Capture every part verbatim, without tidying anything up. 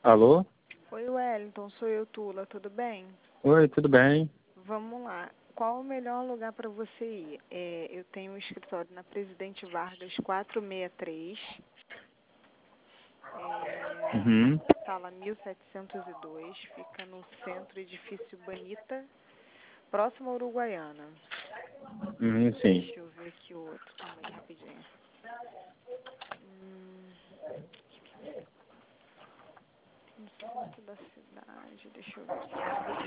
Alô? Oi, Wellington, sou eu, Tula, tudo bem? Oi, tudo bem? Vamos lá. Qual o melhor lugar para você ir? É, eu tenho um escritório na Presidente Vargas quatrocentos e sessenta e três, é, Uhum. sala mil setecentos e dois, fica no centro, edifício Banita, próximo à Uruguaiana. Uhum, sim. Deixa eu ver aqui o outro, calma aí, rapidinho. Hum, no centro da cidade, deixa eu ver aqui.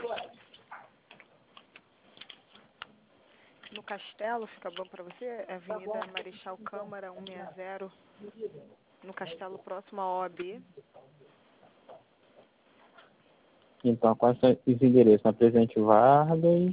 No Castelo, fica bom para você? Avenida Marechal Câmara cento e sessenta, no Castelo, próximo à O A B. Então, quais são os endereços? Na Presidente Vargas,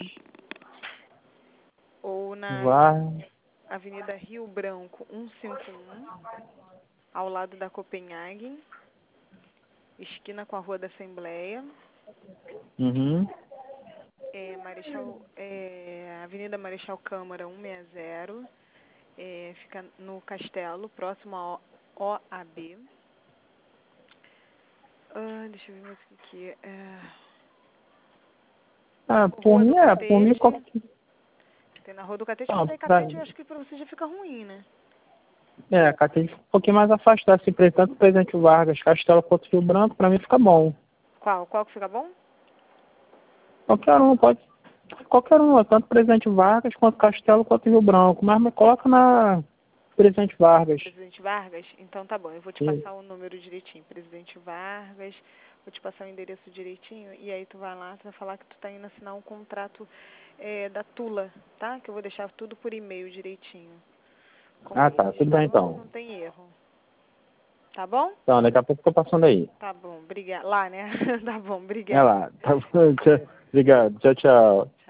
Ou na Var... Avenida Rio Branco cento e cinquenta e um, ao lado da Copenhagen, esquina com a Rua da Assembleia. Uhum. É, Marechal, é, Avenida Marechal Câmara cento e sessenta, é, fica no Castelo, próximo à O A B. Ah, deixa eu ver mais o que aqui. É, Ah, por Rua do mim é, por mim Catete. qualquer... Tem na Rua do Catete, Ah, mas aí pra... Catete eu acho que pra você já fica ruim, né? É, Catete um pouquinho mais afastado, se pre- tanto Presidente Vargas, Castelo quanto Rio Branco, pra mim fica bom. Qual? Qual que fica bom? Qualquer um, pode... Qualquer um, tanto Presidente Vargas, quanto Castelo, quanto Rio Branco, mas me coloca na Presidente Vargas. Presidente Vargas? Então tá bom, eu vou te Isso. passar o número direitinho. Presidente Vargas, vou te passar o endereço direitinho e aí tu vai lá, tu vai falar que tu tá indo assinar um contrato é, da Tula, tá? Que eu vou deixar tudo por e-mail direitinho. Com Ah, tá, eles, tudo tá bem bom? então. Não tem erro. Tá bom? Então, daqui a pouco eu tô passando aí. Tá bom, obrigada. Lá, né? Tá bom, É obrigada. lá. Tá bom, tchau. Obrigado. Tchau, tchau.